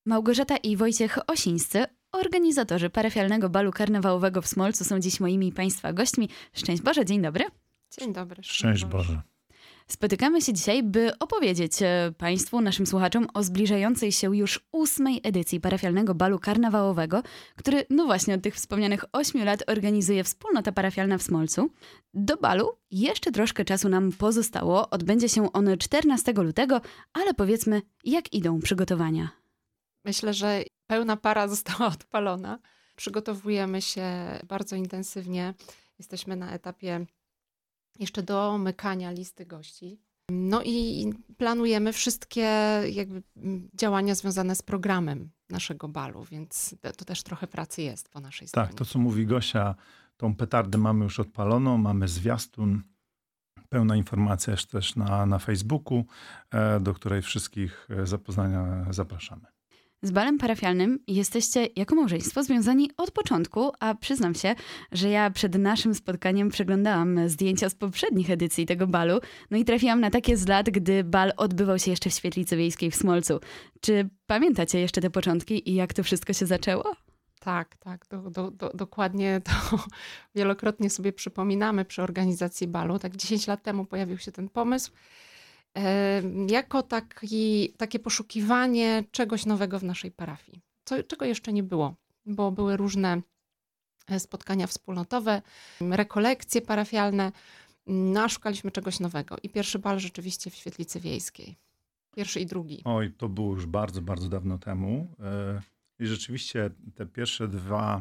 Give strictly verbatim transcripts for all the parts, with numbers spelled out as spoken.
Małgorzata i Wojciech Osińscy, organizatorzy parafialnego balu karnawałowego w Smolcu, są dziś moimi Państwa gośćmi. Szczęść Boże, dzień dobry. Dzień dobry. Szczęść Boże. Spotykamy się dzisiaj, by opowiedzieć Państwu, naszym słuchaczom, o zbliżającej się już ósmej edycji parafialnego balu karnawałowego, który, no właśnie, od tych wspomnianych ośmiu lat organizuje Wspólnota Parafialna w Smolcu. Do balu jeszcze troszkę czasu nam pozostało. Odbędzie się on czternastego lutego, ale powiedzmy, jak idą przygotowania? Myślę, że pełna para została odpalona. Przygotowujemy się bardzo intensywnie. Jesteśmy na etapie jeszcze domykania listy gości. No i planujemy wszystkie jakby działania związane z programem naszego balu, więc to też trochę pracy jest po naszej stronie. Tak, to co mówi Gosia, tą petardę mamy już odpaloną, mamy zwiastun, pełna informacja jest też na, na Facebooku, do której wszystkich zapoznania zapraszamy. Z balem parafialnym jesteście jako małżeństwo związani od początku, a przyznam się, że ja przed naszym spotkaniem przeglądałam zdjęcia z poprzednich edycji tego balu, no i trafiłam na takie z lat, gdy bal odbywał się jeszcze w Świetlicy Wiejskiej w Smolcu. Czy pamiętacie jeszcze te początki i jak to wszystko się zaczęło? Tak, tak, do, do, do, dokładnie to wielokrotnie sobie przypominamy przy organizacji balu. Tak dziesięć lat temu pojawił się ten pomysł. Jako taki, takie poszukiwanie czegoś nowego w naszej parafii, co, czego jeszcze nie było, bo były różne spotkania wspólnotowe, rekolekcje parafialne, no a szukaliśmy czegoś nowego. I pierwszy bal rzeczywiście w Świetlicy Wiejskiej. Pierwszy i drugi. Oj, to było już bardzo, bardzo dawno temu. I rzeczywiście te pierwsze dwa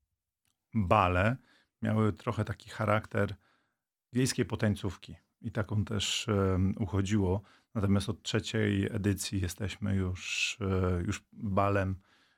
bale miały trochę taki charakter wiejskiej potańcówki. I taką też um, uchodziło. Natomiast od trzeciej edycji jesteśmy już, e, już balem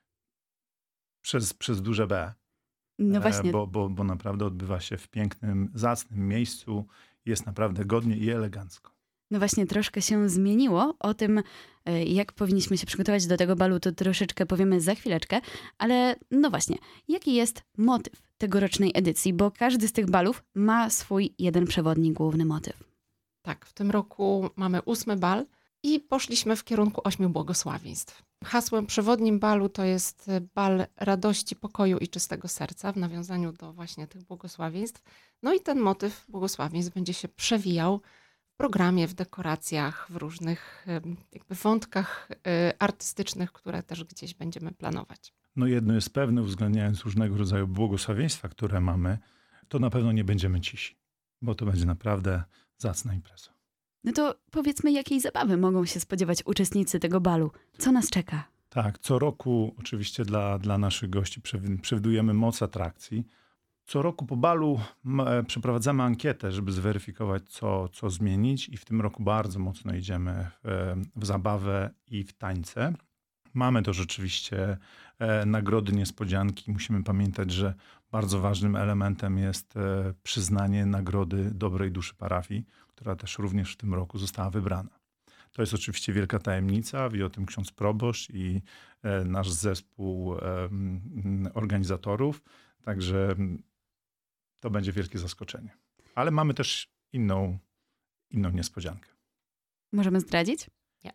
przez, przez duże B. No właśnie. E, bo, bo, bo naprawdę odbywa się w pięknym, zacnym miejscu. Jest naprawdę godnie i elegancko. No właśnie, troszkę się zmieniło. O tym, jak powinniśmy się przygotować do tego balu, to troszeczkę powiemy za chwileczkę. Ale no właśnie, jaki jest motyw tegorocznej edycji? Bo każdy z tych balów ma swój jeden przewodni, główny motyw. Tak, w tym roku mamy ósmy bal i poszliśmy w kierunku ośmiu błogosławieństw. Hasłem przewodnim balu to jest bal radości, pokoju i czystego serca w nawiązaniu do właśnie tych błogosławieństw. No i ten motyw błogosławieństw będzie się przewijał w programie, w dekoracjach, w różnych jakby wątkach artystycznych, które też gdzieś będziemy planować. No jedno jest pewne, uwzględniając różnego rodzaju błogosławieństwa, które mamy, to na pewno nie będziemy cisi, bo to będzie naprawdę zacna impreza. No to powiedzmy, jakiej zabawy mogą się spodziewać uczestnicy tego balu? Co nas czeka? Tak, co roku oczywiście dla, dla naszych gości przewidujemy moc atrakcji. Co roku po balu przeprowadzamy ankietę, żeby zweryfikować, co, co zmienić i w tym roku bardzo mocno idziemy w, w zabawę i w tańce. Mamy to rzeczywiście e, nagrody, niespodzianki. Musimy pamiętać, że bardzo ważnym elementem jest e, przyznanie nagrody dobrej duszy parafii, która też również w tym roku została wybrana. To jest oczywiście wielka tajemnica, wie o tym ksiądz proboszcz i e, nasz zespół e, organizatorów. Także to będzie wielkie zaskoczenie. Ale mamy też inną, inną niespodziankę. Możemy zdradzić? Nie.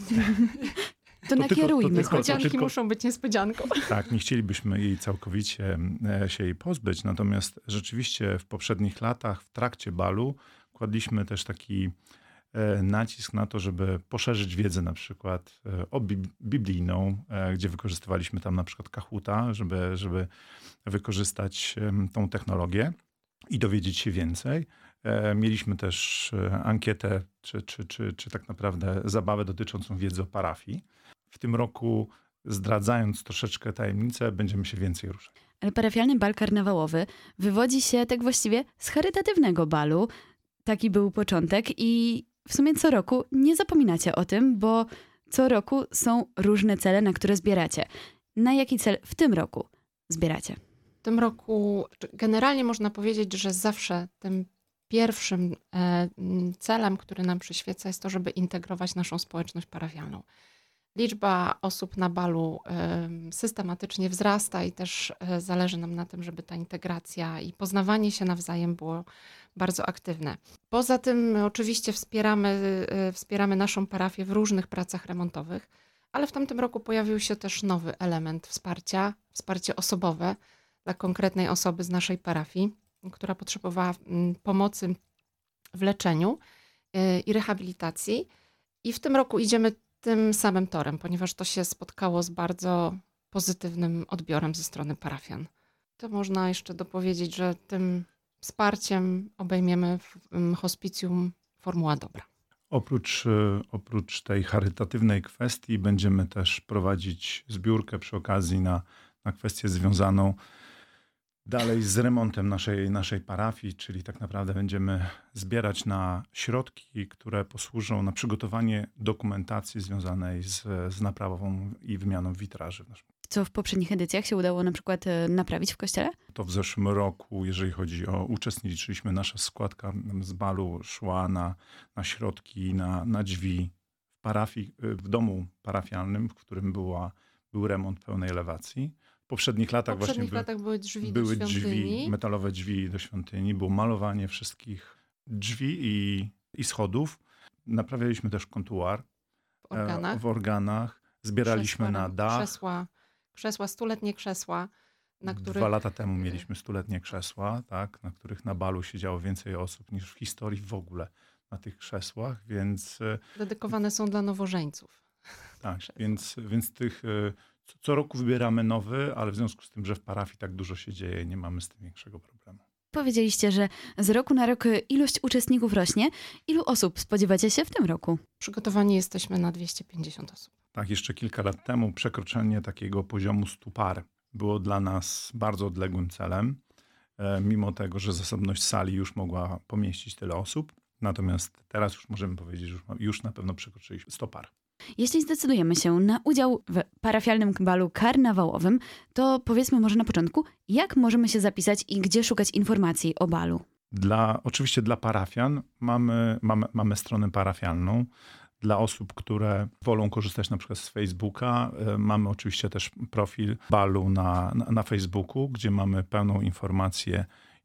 To, to nakierujmy. Niespodzianki tylko, muszą być niespodzianką. Tak, nie chcielibyśmy jej całkowicie się jej pozbyć. Natomiast rzeczywiście w poprzednich latach w trakcie balu kładliśmy też taki nacisk na to, żeby poszerzyć wiedzę na przykład o biblijną, gdzie wykorzystywaliśmy tam na przykład Kahuta, żeby, żeby wykorzystać tą technologię i dowiedzieć się więcej. Mieliśmy też ankietę, czy, czy, czy, czy tak naprawdę zabawę dotyczącą wiedzy o parafii. W tym roku, zdradzając troszeczkę tajemnicę, będziemy się więcej ruszać. Ale parafialny bal karnawałowy wywodzi się tak właściwie z charytatywnego balu. Taki był początek i w sumie co roku nie zapominacie o tym, bo co roku są różne cele, na które zbieracie. Na jaki cel w tym roku zbieracie? W tym roku generalnie można powiedzieć, że zawsze tym pierwszym celem, który nam przyświeca, jest to, żeby integrować naszą społeczność parafialną. Liczba osób na balu systematycznie wzrasta i też zależy nam na tym, żeby ta integracja i poznawanie się nawzajem było bardzo aktywne. Poza tym oczywiście wspieramy, wspieramy naszą parafię w różnych pracach remontowych, ale w tamtym roku pojawił się też nowy element wsparcia, wsparcie osobowe dla konkretnej osoby z naszej parafii, która potrzebowała mm, pomocy w leczeniu y, i rehabilitacji. I w tym roku idziemy tym samym torem, ponieważ to się spotkało z bardzo pozytywnym odbiorem ze strony parafian. To można jeszcze dopowiedzieć, że tym wsparciem obejmiemy w mm, hospicjum Formuła Dobra. Oprócz, e, oprócz tej charytatywnej kwestii będziemy też prowadzić zbiórkę przy okazji na, na kwestię związaną dalej z remontem naszej, naszej parafii, czyli tak naprawdę będziemy zbierać na środki, które posłużą na przygotowanie dokumentacji związanej z, z naprawą i wymianą witraży w naszym. Co w poprzednich edycjach się udało na przykład e, naprawić w kościele? To w zeszłym roku, jeżeli chodzi o uczestniczyliśmy, nasza składka z balu szła na, na środki, na, na drzwi w parafii, w domu parafialnym, w którym była, był remont pełnej elewacji. W poprzednich latach W poprzednich właśnie latach były drzwi były do świątyni. drzwi, metalowe drzwi do świątyni, było malowanie wszystkich drzwi i, i schodów. Naprawialiśmy też kontuar W organach. e, w organach. Zbieraliśmy Krzesła, na dach. Krzesła, krzesła, stuletnie krzesła, na których... Dwa lata temu mieliśmy stuletnie krzesła, tak, na których na balu siedziało więcej osób niż w historii w ogóle na tych krzesłach, więc e, dedykowane są dla nowożeńców. tak, Krzesła. więc, więc tych e, co, co roku wybieramy nowy, ale w związku z tym, że w parafii tak dużo się dzieje, nie mamy z tym większego problemu. Powiedzieliście, że z roku na rok ilość uczestników rośnie. Ilu osób spodziewacie się w tym roku? Przygotowani jesteśmy na dwieście pięćdziesiąt osób. Tak, jeszcze kilka lat temu przekroczenie takiego poziomu stu par było dla nas bardzo odległym celem, e, mimo tego, że zasobność sali już mogła pomieścić tyle osób. Natomiast teraz już możemy powiedzieć, że już, już na pewno przekroczyliśmy sto par. Jeśli zdecydujemy się na udział w parafialnym balu karnawałowym, to powiedzmy może na początku, jak możemy się zapisać i gdzie szukać informacji o balu? Dla, oczywiście dla parafian mamy, mamy, mamy stronę parafialną. Dla osób, które wolą korzystać na przykład z Facebooka, y, mamy oczywiście też profil balu na, na, na Facebooku, gdzie mamy pełną informację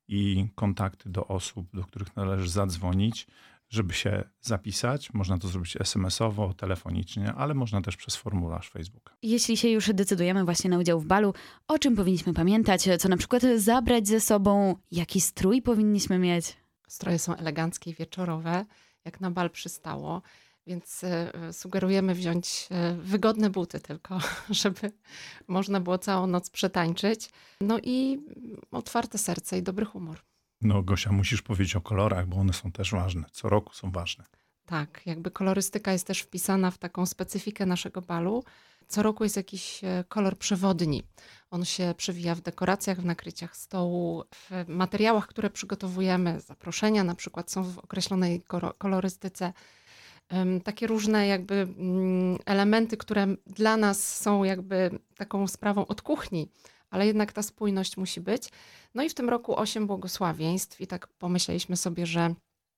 i kontakty do osób, do których należy zadzwonić, żeby się zapisać. Można to zrobić es em esowo, telefonicznie, ale można też przez formularz Facebooka. Jeśli się już decydujemy właśnie na udział w balu, o czym powinniśmy pamiętać, co na przykład zabrać ze sobą, jaki strój powinniśmy mieć? Stroje są eleganckie i wieczorowe, jak na bal przystało, więc y, sugerujemy wziąć y, wygodne buty tylko, żeby można było całą noc przetańczyć. No i otwarte serce i dobry humor. No Gosia, musisz powiedzieć o kolorach, bo one są też ważne. Co roku są ważne. Tak, jakby kolorystyka jest też wpisana w taką specyfikę naszego balu. Co roku jest jakiś e, kolor przewodni. On się przewija w dekoracjach, w nakryciach stołu, w materiałach, które przygotowujemy. Zaproszenia na przykład są w określonej koro- kolorystyce. Ym, takie różne jakby mm, elementy, które dla nas są jakby taką sprawą od kuchni, ale jednak ta spójność musi być. No i w tym roku osiem błogosławieństw i tak pomyśleliśmy sobie, że,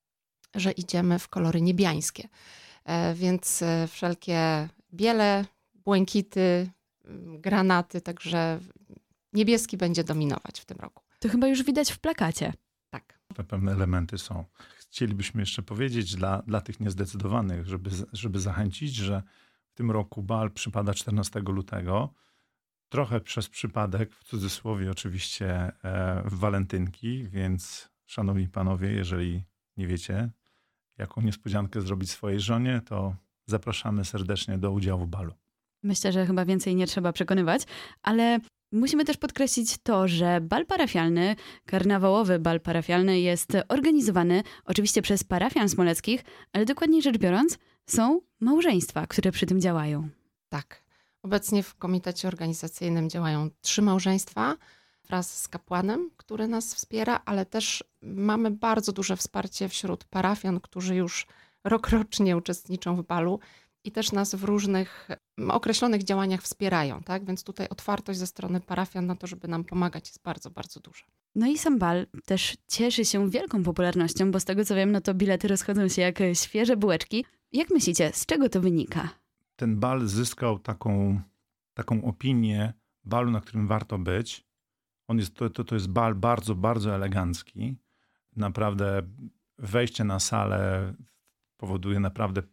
że idziemy w kolory niebiańskie. E, więc e, wszelkie biele, błękity, m, granaty, także niebieski będzie dominować w tym roku. To chyba już widać w plakacie. Tak. Te pewne elementy są. Chcielibyśmy jeszcze powiedzieć dla, dla tych niezdecydowanych, żeby, żeby zachęcić, że w tym roku bal przypada czternastego lutego. Trochę przez przypadek, w cudzysłowie oczywiście, e, w walentynki, więc szanowni panowie, jeżeli nie wiecie, jaką niespodziankę zrobić swojej żonie, to zapraszamy serdecznie do udziału w balu. Myślę, że chyba więcej nie trzeba przekonywać, ale musimy też podkreślić to, że bal parafialny, karnawałowy bal parafialny jest organizowany oczywiście przez parafian smoleckich, ale dokładniej rzecz biorąc są małżeństwa, które przy tym działają. Tak. Obecnie w komitecie organizacyjnym działają trzy małżeństwa wraz z kapłanem, który nas wspiera, ale też mamy bardzo duże wsparcie wśród parafian, którzy już rokrocznie uczestniczą w balu i też nas w różnych określonych działaniach wspierają. Tak? Więc tutaj otwartość ze strony parafian na to, żeby nam pomagać, jest bardzo, bardzo duża. No i sam bal też cieszy się wielką popularnością, bo z tego co wiem, no to bilety rozchodzą się jak świeże bułeczki. Jak myślicie, z czego to wynika? Ten bal zyskał taką, taką opinię balu, na którym warto być. On jest, to, to, to jest bal bardzo, bardzo elegancki. Naprawdę wejście na salę powoduje naprawdę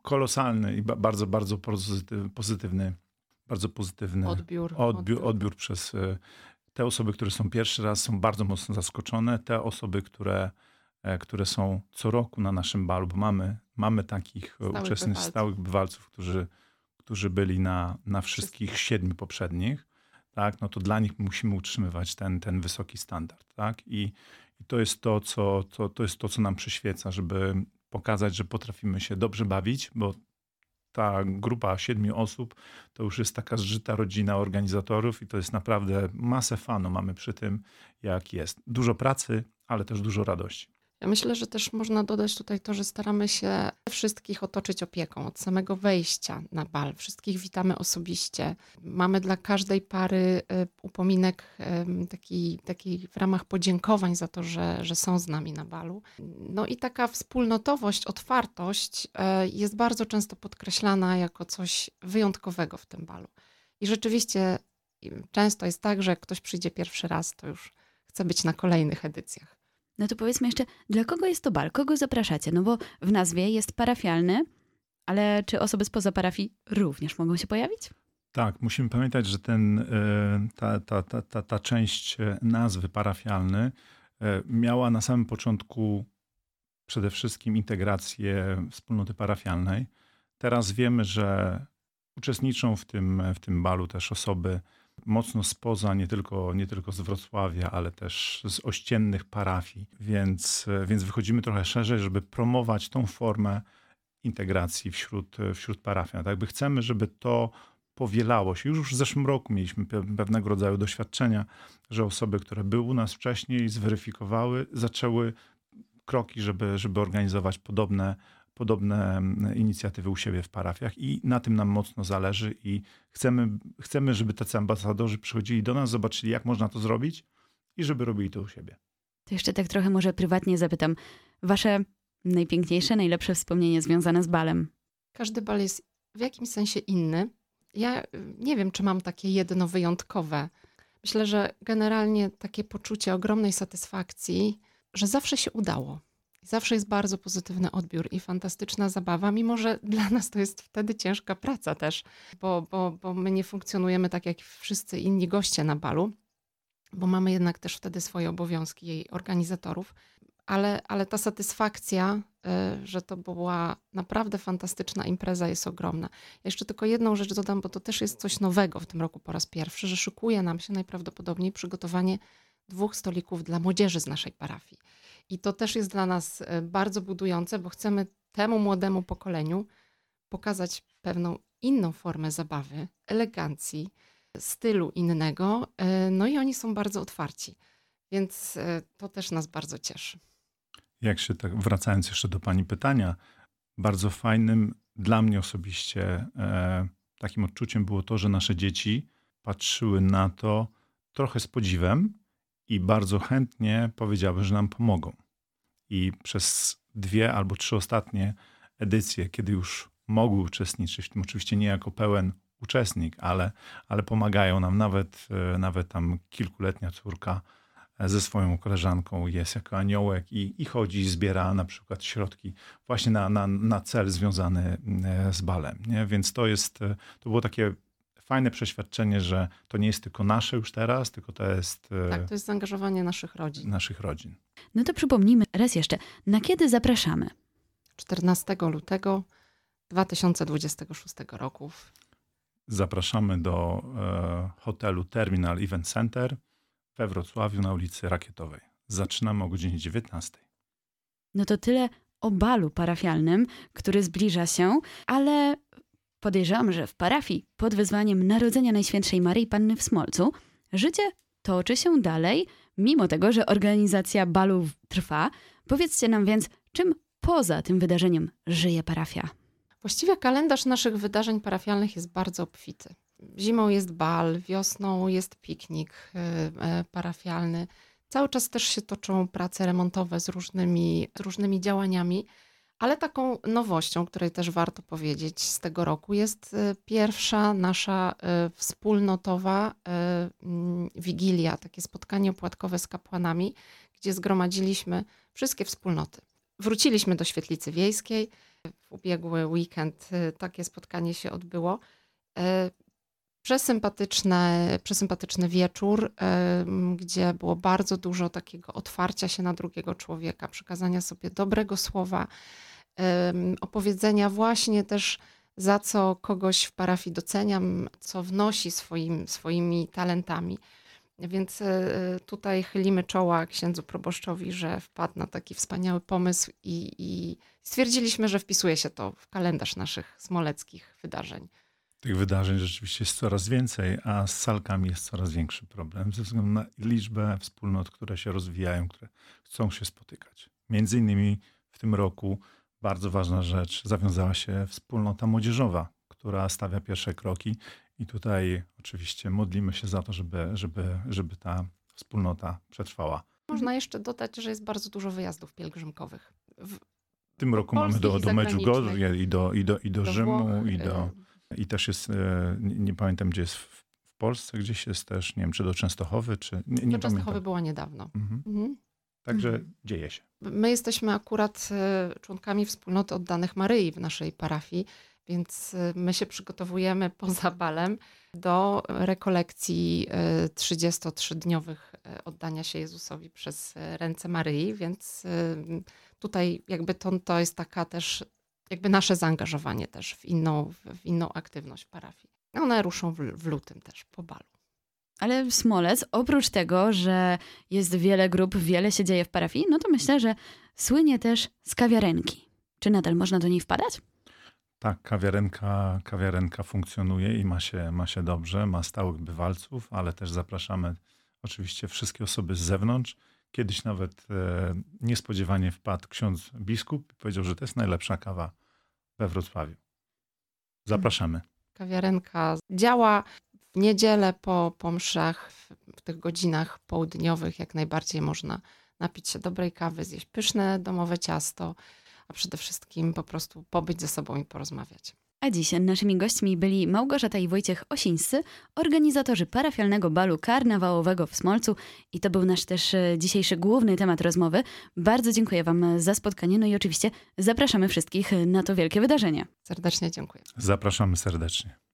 kolosalny i ba- bardzo, bardzo pozytyw- pozytywny, bardzo pozytywny Odbiór. odbiór, odbiór przez y, te osoby, które są pierwszy raz, są bardzo mocno zaskoczone. Te osoby, które, e, które są co roku na naszym balu, bo mamy, mamy takich Stałych uczestników, bywalców. stałych bywalców, którzy, którzy byli na, na wszystkich siedmiu poprzednich, tak, no to dla nich musimy utrzymywać ten, ten wysoki standard, tak, i, i to jest to, co, to, to jest to, co nam przyświeca, żeby pokazać, że potrafimy się dobrze bawić, bo ta grupa siedmiu osób to już jest taka zżyta rodzina organizatorów i to jest naprawdę masę fanu mamy przy tym, jak jest. Dużo pracy, ale też dużo radości. Ja myślę, że też można dodać tutaj to, że staramy się wszystkich otoczyć opieką od samego wejścia na bal. Wszystkich witamy osobiście. Mamy dla każdej pary y, upominek y, taki, taki w ramach podziękowań za to, że, że są z nami na balu. No i taka wspólnotowość, otwartość y, jest bardzo często podkreślana jako coś wyjątkowego w tym balu. I rzeczywiście y, często jest tak, że jak ktoś przyjdzie pierwszy raz, to już chce być na kolejnych edycjach. No to powiedzmy jeszcze, dla kogo jest to bal? Kogo zapraszacie? No bo w nazwie jest parafialny, ale czy osoby spoza parafii również mogą się pojawić? Tak, musimy pamiętać, że ten, e, ta, ta, ta, ta, ta część nazwy parafialny e, miała na samym początku przede wszystkim integrację wspólnoty parafialnej. Teraz wiemy, że uczestniczą w tym, w tym balu też osoby mocno spoza, nie tylko, nie tylko z Wrocławia, ale też z ościennych parafii. Więc, więc wychodzimy trochę szerzej, żeby promować tą formę integracji wśród, wśród parafian. Tak jakby chcemy, żeby to powielało się. Już w zeszłym roku mieliśmy pewnego rodzaju doświadczenia, że osoby, które były u nas wcześniej, zweryfikowały, zaczęły kroki, żeby, żeby organizować podobne podobne inicjatywy u siebie w parafiach i na tym nam mocno zależy i chcemy, chcemy, żeby tacy ambasadorzy przychodzili do nas, zobaczyli, jak można to zrobić i żeby robili to u siebie. To jeszcze tak trochę może prywatnie zapytam. Wasze najpiękniejsze, najlepsze wspomnienie związane z balem? Każdy bal jest w jakimś sensie inny. Ja nie wiem, czy mam takie jedno wyjątkowe. Myślę, że generalnie takie poczucie ogromnej satysfakcji, że zawsze się udało. Zawsze jest bardzo pozytywny odbiór i fantastyczna zabawa, mimo że dla nas to jest wtedy ciężka praca też, bo, bo, bo my nie funkcjonujemy tak jak wszyscy inni goście na balu, bo mamy jednak też wtedy swoje obowiązki jej organizatorów, ale, ale ta satysfakcja, y, że to była naprawdę fantastyczna impreza, jest ogromna. Ja jeszcze tylko jedną rzecz dodam, bo to też jest coś nowego w tym roku po raz pierwszy, że szykuje nam się najprawdopodobniej przygotowanie dwóch stolików dla młodzieży z naszej parafii. I to też jest dla nas bardzo budujące, bo chcemy temu młodemu pokoleniu pokazać pewną inną formę zabawy, elegancji, stylu innego. No i oni są bardzo otwarci, więc to też nas bardzo cieszy. Jak się tak, wracając jeszcze do pani pytania, bardzo fajnym dla mnie osobiście e, takim odczuciem było to, że nasze dzieci patrzyły na to trochę z podziwem i bardzo chętnie powiedziały, że nam pomogą. I przez dwie albo trzy ostatnie edycje, kiedy już mogły uczestniczyć, w tym oczywiście nie jako pełen uczestnik, ale, ale pomagają nam. Nawet, nawet tam kilkuletnia córka ze swoją koleżanką jest jako aniołek i, i chodzi i zbiera na przykład środki właśnie na, na, na cel związany z balem. Nie? Więc to jest, to było takie fajne przeświadczenie, że to nie jest tylko nasze już teraz, tylko to jest... Tak, to jest zaangażowanie naszych rodzin. Naszych rodzin. No to przypomnijmy raz jeszcze, na kiedy zapraszamy? czternastego lutego dwa tysiące dwudziestego szóstego roku. Zapraszamy do e, hotelu Terminal Event Center we Wrocławiu na ulicy Rakietowej. Zaczynamy o godzinie dziewiętnastej. No to tyle o balu parafialnym, który zbliża się, ale podejrzewam, że w parafii pod wezwaniem Narodzenia Najświętszej Maryi Panny w Smolcu życie toczy się dalej, mimo tego, że organizacja balu trwa. Powiedzcie nam więc, czym poza tym wydarzeniem żyje parafia? Właściwie kalendarz naszych wydarzeń parafialnych jest bardzo obfity. Zimą jest bal, wiosną jest piknik parafialny. Cały czas też się toczą prace remontowe z różnymi, z różnymi działaniami, ale taką nowością, której też warto powiedzieć z tego roku, jest pierwsza nasza wspólnotowa wigilia, takie spotkanie opłatkowe z kapłanami, gdzie zgromadziliśmy wszystkie wspólnoty. Wróciliśmy do Świetlicy Wiejskiej, W ubiegły weekend takie spotkanie się odbyło. Przesympatyczny, przesympatyczny wieczór, gdzie było bardzo dużo takiego otwarcia się na drugiego człowieka, przekazania sobie dobrego słowa, opowiedzenia właśnie też, za co kogoś w parafii doceniam, co wnosi swoim, swoimi talentami. Więc tutaj chylimy czoła księdzu proboszczowi, że wpadł na taki wspaniały pomysł i, i stwierdziliśmy, że wpisuje się to w kalendarz naszych smoleckich wydarzeń. Tych wydarzeń rzeczywiście jest coraz więcej, a z salkami jest coraz większy problem ze względu na liczbę wspólnot, które się rozwijają, które chcą się spotykać. Między innymi w tym roku bardzo ważna rzecz, zawiązała się wspólnota młodzieżowa, która stawia pierwsze kroki i tutaj oczywiście modlimy się za to, żeby, żeby, żeby ta wspólnota przetrwała. Można jeszcze dodać, że jest bardzo dużo wyjazdów pielgrzymkowych. W, w tym roku mamy do, do Medjugorje i do, i do, i do, do Rzymu, Włoch, i, do, i też jest, nie, nie pamiętam gdzie jest w, w Polsce, gdzieś jest też, nie wiem, czy do Częstochowy, czy... Nie, nie do Częstochowy była niedawno. Mhm. Mhm. Także mhm. dzieje się. My jesteśmy akurat członkami wspólnoty oddanych Maryi w naszej parafii, więc my się przygotowujemy poza balem do rekolekcji trzydziestotrzydniowych oddania się Jezusowi przez ręce Maryi, więc tutaj jakby to, to jest taka też jakby nasze zaangażowanie też w inną, w inną aktywność w parafii. One ruszą w, w lutym też po balu. Ale Smolec, oprócz tego, że jest wiele grup, wiele się dzieje w parafii, no to myślę, że słynie też z kawiarenki. Czy nadal można do niej wpadać? Tak, kawiarenka, kawiarenka funkcjonuje i ma się, ma się dobrze, ma stałych bywalców, ale też zapraszamy oczywiście wszystkie osoby z zewnątrz. Kiedyś nawet e, niespodziewanie wpadł ksiądz biskup i powiedział, że to jest najlepsza kawa we Wrocławiu. Zapraszamy. Kawiarenka działa w niedzielę po, po mszach, w, w tych godzinach południowych jak najbardziej można napić się dobrej kawy, zjeść pyszne domowe ciasto, a przede wszystkim po prostu pobyć ze sobą i porozmawiać. A dziś naszymi gośćmi byli Małgorzata i Wojciech Osińscy, organizatorzy parafialnego balu karnawałowego w Smolcu i to był nasz też dzisiejszy główny temat rozmowy. Bardzo dziękuję wam za spotkanie, no i oczywiście zapraszamy wszystkich na to wielkie wydarzenie. Serdecznie dziękuję. Zapraszamy serdecznie.